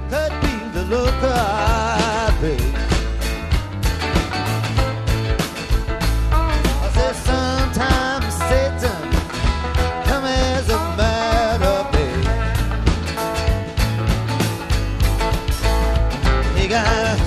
could be the look I pay. I said sometimes Satan come as a matter of day. He got